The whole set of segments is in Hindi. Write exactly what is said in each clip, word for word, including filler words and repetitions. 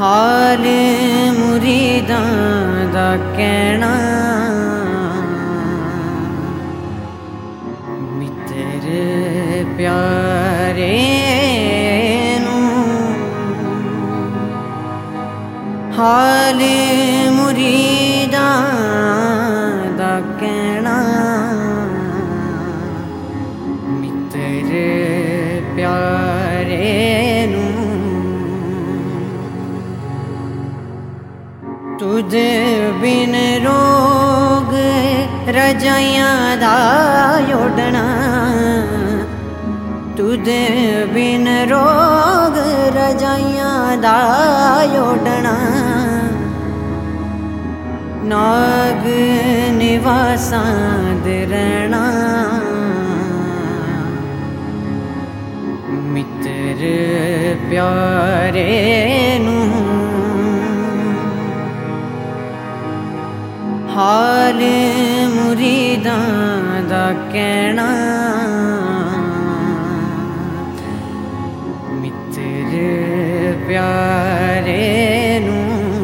हाल मुरीदां दा कहना मित्र प्यारे नू हाल मुरीदां दा कहना मित्र प्यारे नू तुझ बिन रोग रजाइयां दा ओढ़ना तुझ बिन रोग रजाइयां दा ओढ़ना नाग निवासां दे रहना मित्र प्यारे नू हाल मुरीदां दा कहना मित्र प्यारे नू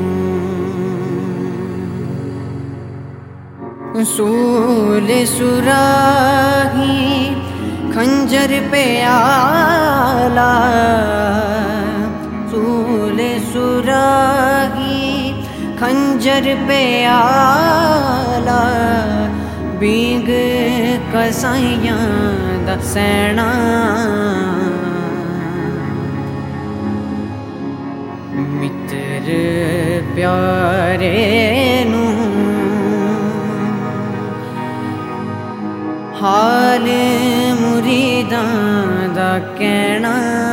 सूल सुराही खंजर पे आला सूल सुराही खंजर पे आला बींग कसाइयां दा सैना मित्र प्यारे नू हाल मुरीदां दा कहना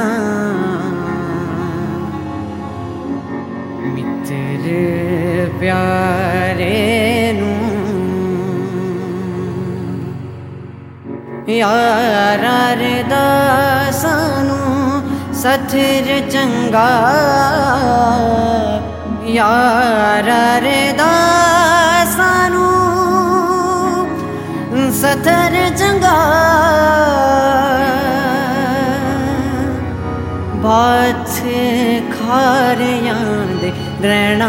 मित्र प्यारे नू यार दा सानू सथर चंगा यार दा सानू सथर चंगा बात खारियां दे रहना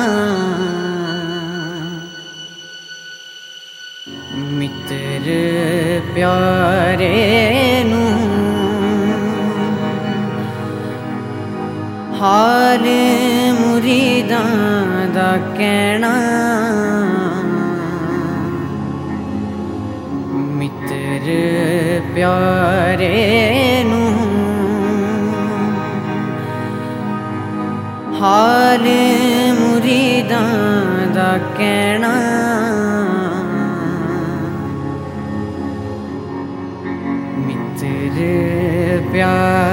मित्र प्यारे नू हाल मुरीदां दा कहना मित्र प्यारे नू हाल मुरीदां दा कहना मित्र प्यारे